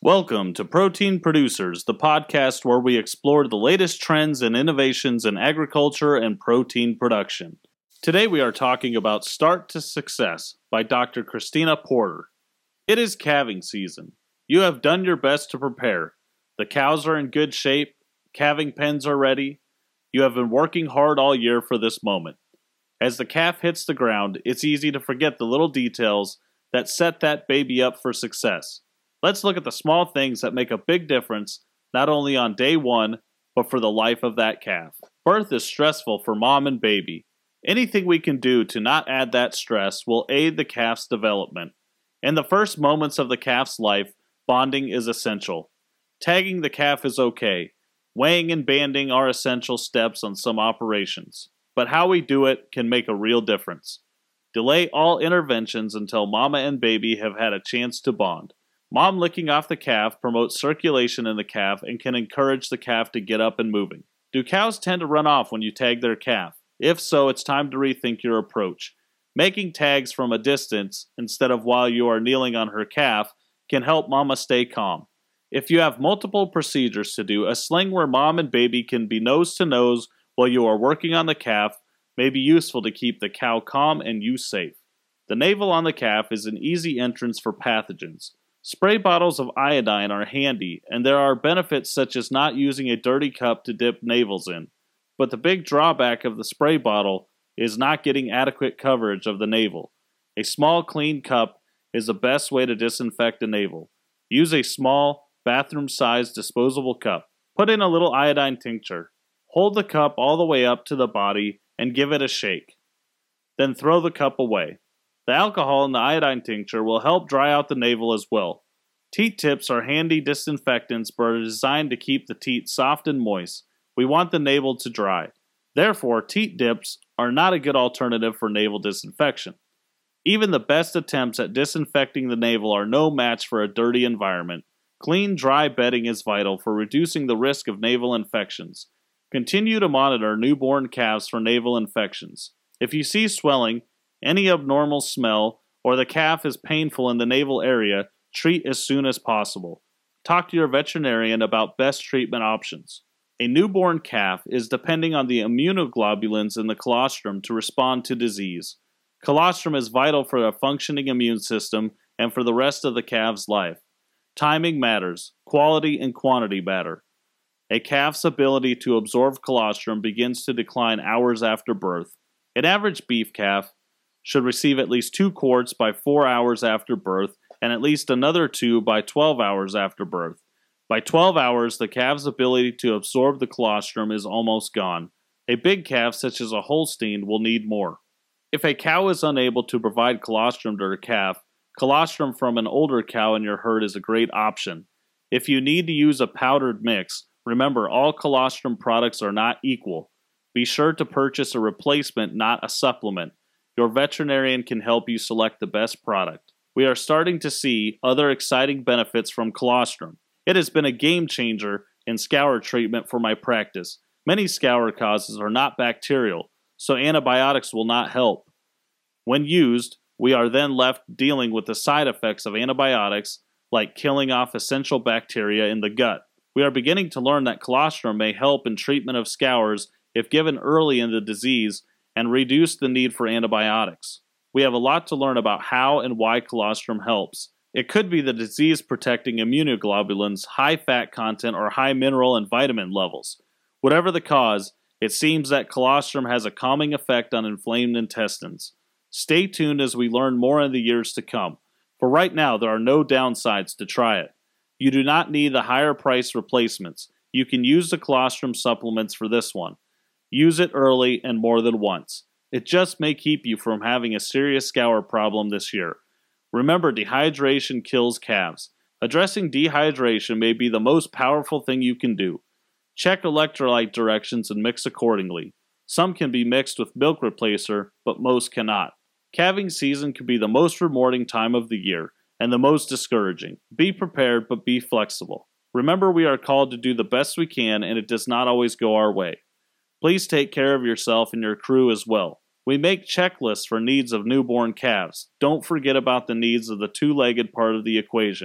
Welcome to Protein Producers, the podcast where we explore the latest trends and innovations in agriculture and protein production. Today we are talking about Start to Success by Dr. Christina Porter. It is calving season. You have done your best to prepare. The cows are in good shape. Calving pens are ready. You have been working hard all year for this moment. As the calf hits the ground, it's easy to forget the little details that set that baby up for success. Let's look at the small things that make a big difference, not only on day one, but for the life of that calf. Birth is stressful for mom and baby. Anything we can do to not add that stress will aid the calf's development. In the first moments of the calf's life, bonding is essential. Tagging the calf is okay. Weighing and banding are essential steps on some operations. But how we do it can make a real difference. Delay all interventions until mama and baby have had a chance to bond. Mom licking off the calf promotes circulation in the calf and can encourage the calf to get up and moving. Do cows tend to run off when you tag their calf? If so, it's time to rethink your approach. Making tags from a distance instead of while you are kneeling on her calf can help mama stay calm. If you have multiple procedures to do, a sling where mom and baby can be nose to nose while you are working on the calf may be useful to keep the cow calm and you safe. The navel on the calf is an easy entrance for pathogens. Spray bottles of iodine are handy, and there are benefits such as not using a dirty cup to dip navels in. But the big drawback of the spray bottle is not getting adequate coverage of the navel. A small, clean cup is the best way to disinfect a navel. Use a small, bathroom-sized disposable cup. Put in a little iodine tincture. Hold the cup all the way up to the body and give it a shake. Then throw the cup away. The alcohol in the iodine tincture will help dry out the navel as well. Teat tips are handy disinfectants but are designed to keep the teat soft and moist. We want the navel to dry. Therefore, teat dips are not a good alternative for navel disinfection. Even the best attempts at disinfecting the navel are no match for a dirty environment. Clean, dry bedding is vital for reducing the risk of navel infections. Continue to monitor newborn calves for navel infections. If you see swelling, any abnormal smell, or the calf is painful in the navel area, treat as soon as possible. Talk to your veterinarian about best treatment options. A newborn calf is depending on the immunoglobulins in the colostrum to respond to disease. Colostrum is vital for a functioning immune system and for the rest of the calf's life. Timing matters. Quality and quantity matter. A calf's ability to absorb colostrum begins to decline hours after birth. An average beef calf should receive at least 2 quarts by 4 hours after birth and at least another 2 by 12 hours after birth. By 12 hours, the calf's ability to absorb the colostrum is almost gone. A big calf, such as a Holstein, will need more. If a cow is unable to provide colostrum to her calf, colostrum from an older cow in your herd is a great option. If you need to use a powdered mix, remember all colostrum products are not equal. Be sure to purchase a replacement, not a supplement. Your veterinarian can help you select the best product. We are starting to see other exciting benefits from colostrum. It has been a game changer in scour treatment for my practice. Many scour causes are not bacterial, so antibiotics will not help. When used, we are then left dealing with the side effects of antibiotics, like killing off essential bacteria in the gut. We are beginning to learn that colostrum may help in treatment of scours if given early in the disease and reduce the need for antibiotics. We have a lot to learn about how and why colostrum helps. It could be the disease-protecting immunoglobulins, high fat content, or high mineral and vitamin levels. Whatever the cause, it seems that colostrum has a calming effect on inflamed intestines. Stay tuned as we learn more in the years to come. For right now, there are no downsides to try it. You do not need the higher price replacements. You can use the colostrum supplements for this one. Use it early and more than once. It just may keep you from having a serious scour problem this year. Remember, dehydration kills calves. Addressing dehydration may be the most powerful thing you can do. Check electrolyte directions and mix accordingly. Some can be mixed with milk replacer, but most cannot. Calving season can be the most rewarding time of the year and the most discouraging. Be prepared, but be flexible. Remember, we are called to do the best we can, and it does not always go our way. Please take care of yourself and your crew as well. We make checklists for needs of newborn calves. Don't forget about the needs of the two-legged part of the equation.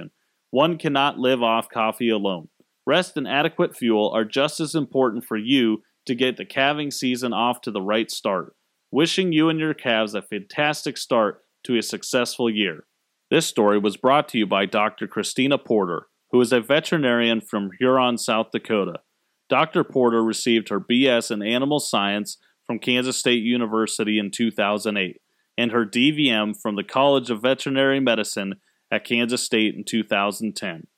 One cannot live off coffee alone. Rest and adequate fuel are just as important for you to get the calving season off to the right start. Wishing you and your calves a fantastic start to a successful year. This story was brought to you by Dr. Christina Porter, who is a veterinarian from Huron, South Dakota. Dr. Porter received her BS in Animal Science from Kansas State University in 2008 and her DVM from the College of Veterinary Medicine at Kansas State in 2010.